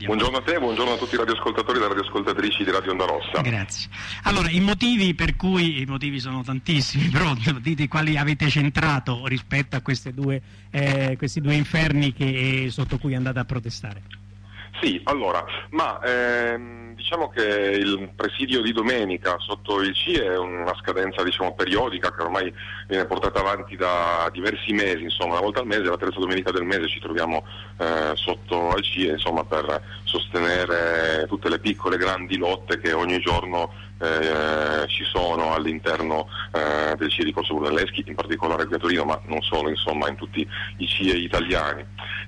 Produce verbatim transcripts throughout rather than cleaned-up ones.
Buongiorno a te, buongiorno a tutti i radioascoltatori e le radioascoltatrici di Radio Onda Rossa. Grazie. Allora, i motivi per cui, i motivi sono tantissimi, però dite quali avete centrato rispetto a queste due, eh, questi due inferni che, sotto cui andate a protestare. Sì, allora, ma ehm, diciamo che il presidio di domenica sotto il C I E è una scadenza, diciamo, periodica che ormai viene portata avanti da diversi mesi, insomma, una volta al mese, la terza domenica del mese ci troviamo eh, sotto al C I E, insomma, per sostenere tutte le piccole e grandi lotte che ogni giorno eh, ci sono all'interno eh, del C I E di Corso Brunelleschi, in particolare qui a Torino, ma non solo, insomma, in tutti i C I E italiani.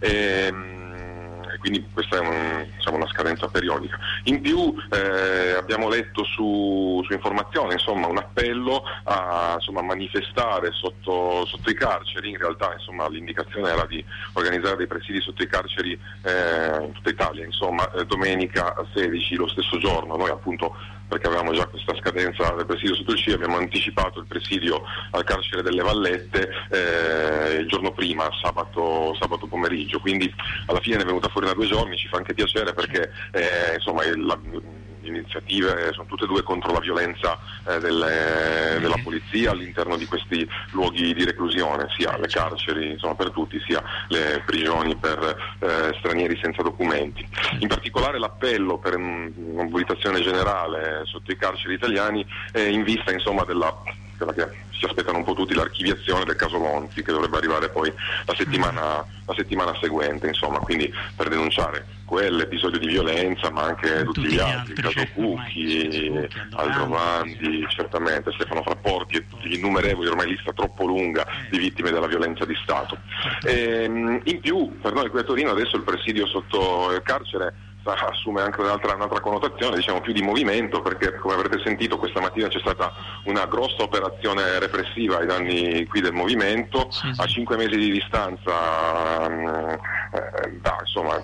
E, quindi questa è un, diciamo, una scadenza periodica. In più eh, abbiamo letto su, su informazione, insomma, un appello a insomma, manifestare sotto, sotto i carceri. In realtà, insomma, l'indicazione era di organizzare dei presidi sotto i carceri eh, in tutta Italia, insomma, eh, domenica sedici, lo stesso giorno. Noi appunto, perché avevamo già questa scadenza del presidio sotto il C I E, abbiamo anticipato il presidio al carcere delle Vallette eh, il giorno prima, sabato, sabato pomeriggio, quindi alla fine ne è venuta fuori da due giorni, ci fa anche piacere perché eh, insomma la, le iniziative sono tutte e due contro la violenza eh, delle, della polizia all'interno di questi luoghi di reclusione, sia le carceri, insomma, per tutti, sia le prigioni per eh, stranieri senza documenti. In particolare l'appello per una mobilitazione generale sotto i carceri italiani è in vista, insomma, della quella che si aspettano un po' tutti, l'archiviazione del caso Lonzi, che dovrebbe arrivare poi la settimana, la settimana seguente, insomma, quindi per denunciare quell'episodio di violenza, ma anche tutti, tutti gli altri, il caso Cucchi, Aldrovandi, certamente, Stefano Frapporti e tutti gli innumerevoli, ormai lista troppo lunga di vittime della violenza di Stato. E, in più, per noi qui a Torino adesso il presidio sotto il carcere assume anche un'altra, un'altra connotazione, diciamo più di movimento, perché come avrete sentito questa mattina c'è stata una grossa operazione repressiva ai danni qui del movimento, sì, sì. A cinque mesi di distanza eh, da insomma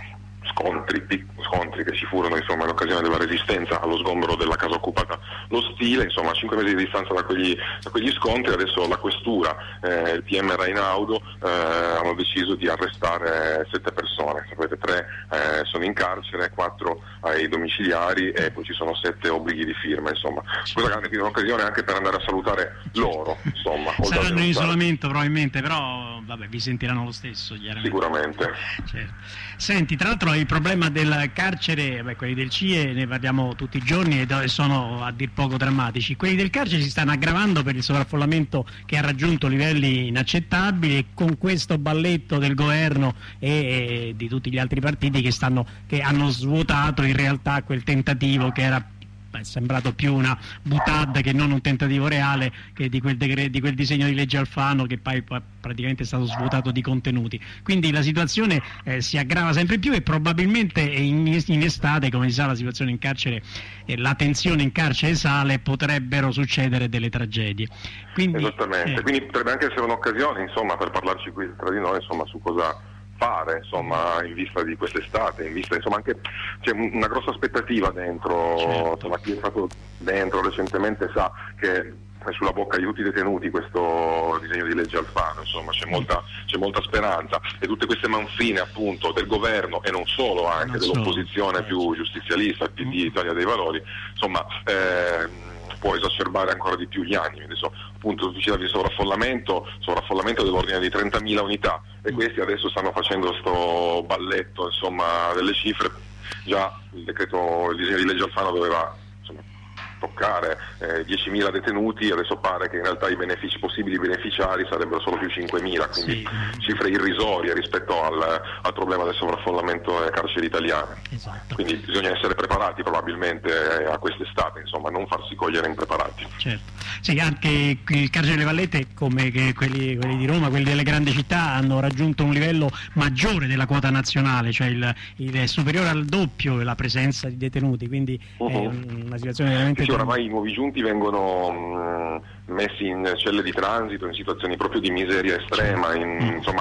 scontri, scontri che ci furono, insomma, in occasione della resistenza allo sgombero della casa occupata Lo Stile, insomma, a cinque mesi di distanza da quegli, da quegli scontri. Adesso la questura e eh, il P M Rainaudo eh, hanno deciso di arrestare sette persone, sapete, tre eh, sono in carcere, quattro ai domiciliari e poi ci sono sette obblighi di firma, insomma. Questa grande quindi un'occasione anche per andare a salutare loro, insomma. Saranno in isolamento probabilmente, però vabbè, vi sentiranno lo stesso, chiaramente. Sicuramente. Certo. Senti, tra l'altro il problema del carcere, beh, quelli del C I E ne parliamo tutti i giorni e sono a dir poco drammatici. Quelli del carcere si stanno aggravando per il sovraffollamento che ha raggiunto livelli inaccettabili, e con questo balletto del governo e, e di tutti gli altri partiti che, stanno, che hanno svuotato in realtà quel tentativo che era è sembrato più una boutade che non un tentativo reale, che di quel, decre- di quel disegno di legge Alfano, che poi praticamente è stato svuotato di contenuti. Quindi la situazione eh, si aggrava sempre più e probabilmente in, in estate, come si sa, la situazione in carcere, eh, la tensione in carcere sale, potrebbero succedere delle tragedie. Quindi, Esattamente, eh, quindi potrebbe anche essere un'occasione, insomma, per parlarci qui tra di noi, insomma, su cosa fare, insomma, in vista di quest'estate, in vista, insomma, anche c'è una grossa aspettativa dentro, certo. Insomma, chi è stato dentro recentemente sa che è sulla bocca di tutti i detenuti questo disegno di legge Alfano, insomma, c'è molta, c'è molta speranza, e tutte queste manfrine appunto del governo e non solo, anche non dell'opposizione solo. più giustizialista, il P D, Italia dei Valori, insomma, eh, può esacerbare ancora di più gli animi. Adesso appunto tu citavi il sovraffollamento, sovraffollamento dell'ordine di trentamila unità, e questi adesso stanno facendo sto balletto, insomma, delle cifre. Già il decreto, il disegno di legge Alfano doveva, insomma, toccare eh, diecimila detenuti, adesso pare che in realtà i benefici possibili beneficiari sarebbero solo più cinquemila, quindi sì. Cifre irrisorie rispetto al, al problema del sovraffollamento nelle carceri italiane. Esatto. Quindi bisogna essere preparati probabilmente a quest'estate, insomma, non farsi cogliere impreparati. Certo. Sì, anche il carcere delle Vallette, come che quelli, quelli di Roma, quelli delle grandi città, hanno raggiunto un livello maggiore della quota nazionale, cioè il, il superiore al doppio la presenza di detenuti, quindi uh-huh. È una situazione veramente... Sì, oramai i nuovi giunti vengono mh, messi in celle di transito in situazioni proprio di miseria estrema, in, insomma,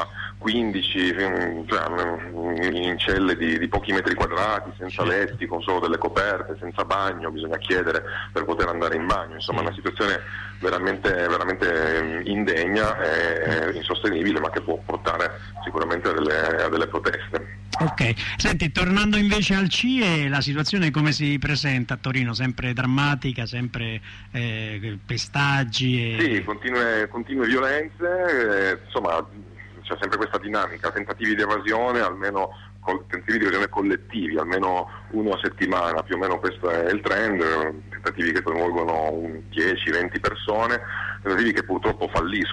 quindici, cioè, in celle di, di pochi metri quadrati, senza letti, con solo delle coperte, senza bagno, bisogna chiedere per poter andare in bagno, insomma una situazione veramente, veramente indegna e insostenibile, ma che può portare sicuramente a delle, a delle proteste. Ok, senti, tornando invece al C I E, la situazione come si presenta a Torino? Sempre drammatica, sempre eh, pestaggi? E... Sì, continue, continue violenze, eh, insomma c'è sempre questa dinamica, tentativi di evasione, almeno tentativi di evasione collettivi, almeno uno a settimana, più o meno questo è il trend, tentativi che coinvolgono dieci venti persone, tentativi che purtroppo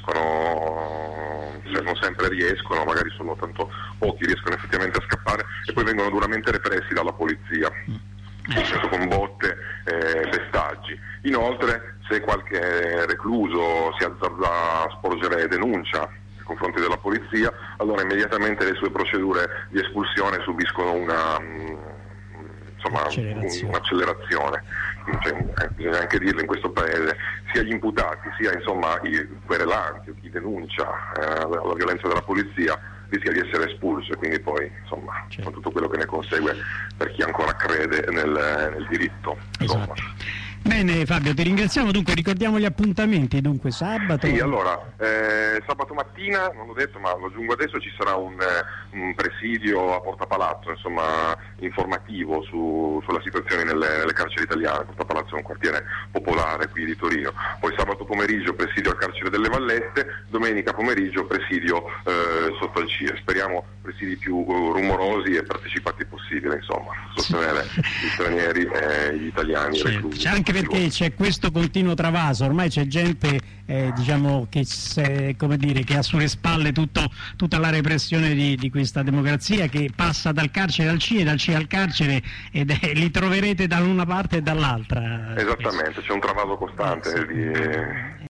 falliscono, cioè non sempre riescono, magari sono tanto pochi, riescono effettivamente a scappare e poi vengono duramente repressi dalla polizia, con botte e eh, pestaggi. Inoltre, se qualche recluso si azzarda a sporgere denuncia nei confronti della polizia, allora immediatamente le sue procedure di espulsione subiscono una, insomma, accelerazione. un'accelerazione. Cioè, eh, bisogna anche dirlo in questo paese, sia gli imputati sia insomma i querelanti, chi denuncia eh, la violenza della polizia rischia di essere espulso e quindi poi insomma certo. con tutto quello che ne consegue per chi ancora crede nel, nel diritto. Esatto. Bene Fabio, ti ringraziamo, dunque ricordiamo gli appuntamenti, dunque sabato. Sì, allora, eh, sabato mattina, non l'ho detto ma lo aggiungo adesso, ci sarà un, un presidio a Porta Palazzo, insomma informativo su, sulla situazione nelle, nelle carceri italiane. Porta Palazzo è un quartiere popolare qui di Torino. Poi sabato pomeriggio presidio al carcere delle Vallette, domenica pomeriggio presidio eh, sotto al C I E. Speriamo presidi più rumorosi e partecipati possibile, insomma, sostenere gli stranieri e gli italiani certo. reclusi. C'è anche perché c'è questo continuo travaso, ormai c'è gente eh, diciamo che, se, come dire, che ha sulle spalle tutto, tutta la repressione di, di questa democrazia, che passa dal carcere al C I E, dal C I E al carcere, ed è, li troverete da una parte e dall'altra. Esattamente, c'è un travaso costante. Eh, sì. di